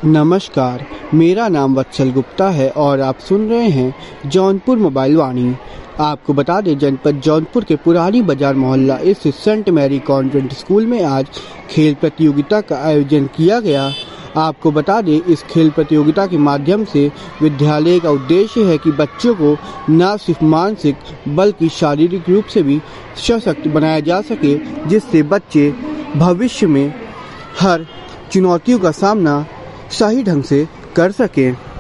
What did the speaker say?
नमस्कार, मेरा नाम वत्सल गुप्ता है और आप सुन रहे हैं जौनपुर मोबाइल वाणी। आपको बता दें, जनपद जौनपुर के पुरानी बाजार मोहल्ला स्थित सेंट मैरी कॉन्वेंट स्कूल में आज खेल प्रतियोगिता का आयोजन किया गया। आपको बता दें, इस खेल प्रतियोगिता के माध्यम से विद्यालय का उद्देश्य है कि बच्चों को न सिर्फ मानसिक बल्कि शारीरिक रूप से भी सशक्त बनाया जा सके, जिससे बच्चे भविष्य में हर चुनौतियों का सामना सही ढंग से कर सकें।